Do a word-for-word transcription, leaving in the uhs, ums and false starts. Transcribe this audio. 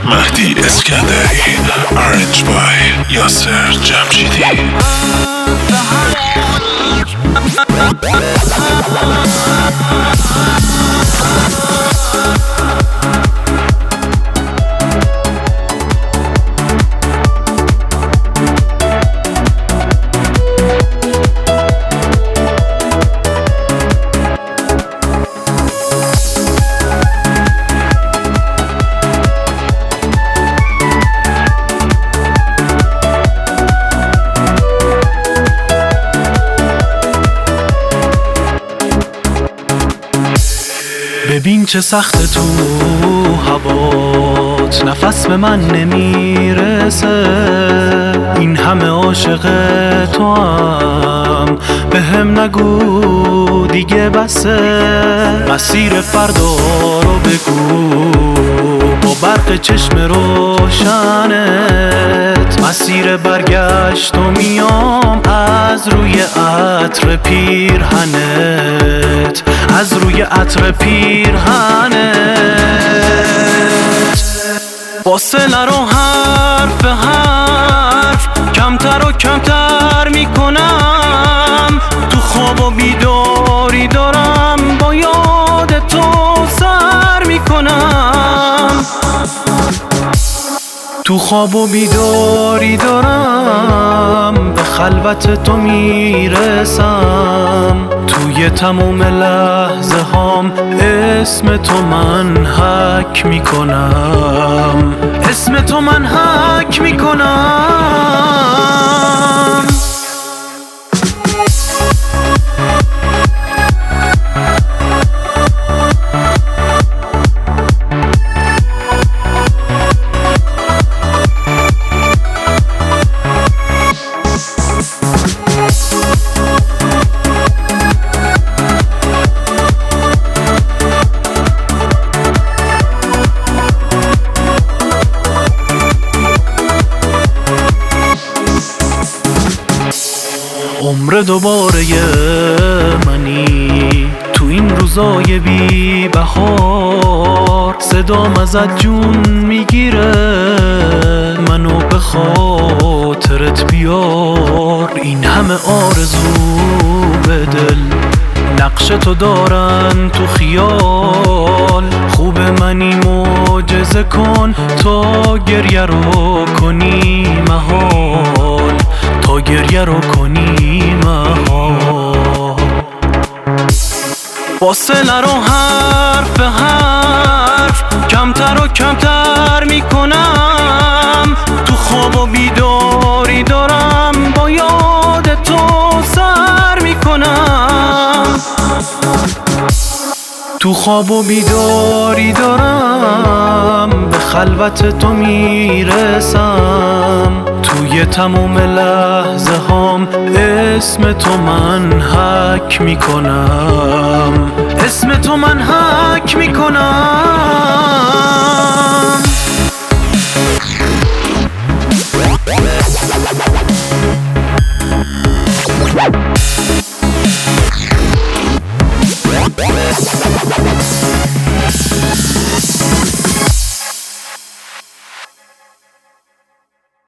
مهدی اسکندری Arranged by یاسر جمشیدی. ببین چه سخت تو هوات، نفس به من نمیرسه. این همه عاشق تو هم به هم نگو دیگه بسه. مسیر فردا رو بگو با برق چشم روشنت. مسیر برگشت و میام از روی عطر پیرهنت، از روی عطر پیرهنت. فاصله رو حرف به حرف کمتر و کمتر میکنم. تو خواب و بیداری دارم با یاد تو سر میکنم. تو خواب و بیداری دارم به خلوت تو میرسم. توی تموم لحظه هام اسم تو من حک میکنم، اسم تو من حک میکنم. عمر دوباره منی تو این روزای بی بهار. صدام ازت جون میگیره، منو به خاطرت بیار. این همه آرزو به دل نقش تو دارن تو خیال. خوب منی معجزه کن تا گریه رو کنی محال، تا گریه رو کنی محال. فاصله رو حرف به حرف کمتر و کمتر میکنم. تو خواب و بیداری دارم با یاد تو سر میکنم. تو خواب و بیداری دارم به خلوت تو میرسم. توی تموم لحظه هام اسم تو من حک میکنم، اسم تو من حک میکنم.